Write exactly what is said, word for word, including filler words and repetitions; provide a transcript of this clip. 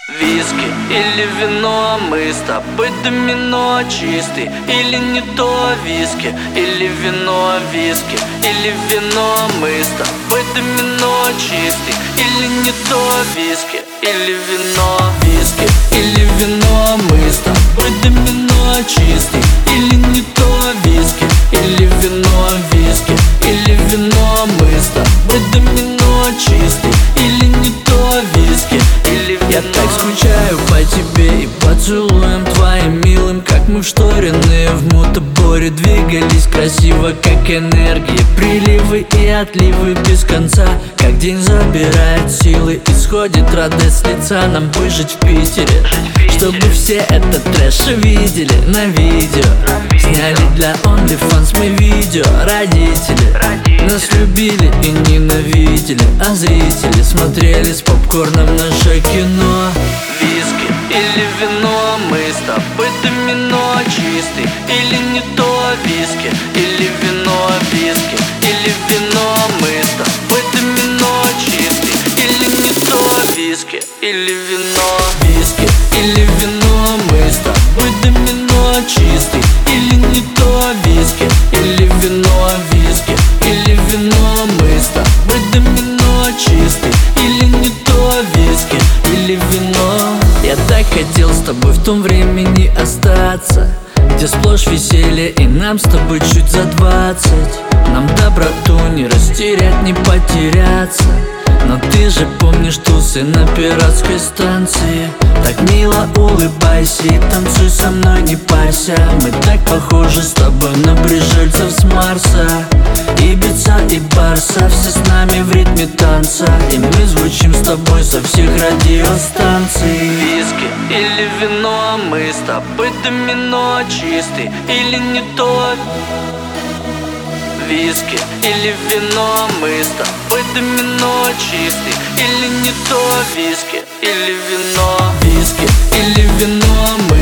Виски или вино, мы с тобой домино чистый. Или не то виски, или вино, виски. Или вино, мы с тобой домино чистый. Или не то виски, или вино, виски. Или вино, мы с тобой домино чистый. Или не то виски, или вино, виски. Или вино, мы с тобой домино чистый. Или не то виски, или вино. Я так скучаю по тебе и поцелуем твоим милым, как мы вшторенные в мотоборе двигались красиво, как энергия. Приливы и отливы без конца, как день забирает силы. Исходит радость с лица, нам выжить в Питере, чтобы все этот трэш видели на видео. Сняли для OnlyFans мы видео. Родители нас любили и ненавидели, а зрители смотрели с попкорном наше кино. Виски или вино, мы с тобой домино чистый. Или не то виски, или вино, виски. Или вино, мы с тобой домино чистый. Или не то виски, или вино, виски. Или вино, мы с тобой домино чистый. Или не то виски, или вино, виски. Или вино, мы с тобой домино чистый. Или не то виски, или вино. Я так хотел с тобой в том времени остаться, где сплошь веселье и нам с тобой чуть за двадцать. Нам доброту не растерять, не потеряться. Но ты же помнишь тусы на пиратской станции. Так мило улыбайся и танцуй со мной, не парься. Мы так похожи с тобой на пришельцев с Марса. Ибица и Барса, все с нами в ритме танца. И мы звучим с тобой со всех радиостанций. Виски или вино, мы с тобой домино чистый. Или не то виски или вино, мы с тобой домино чистый. Или не то виски, или вино, виски или вино, мы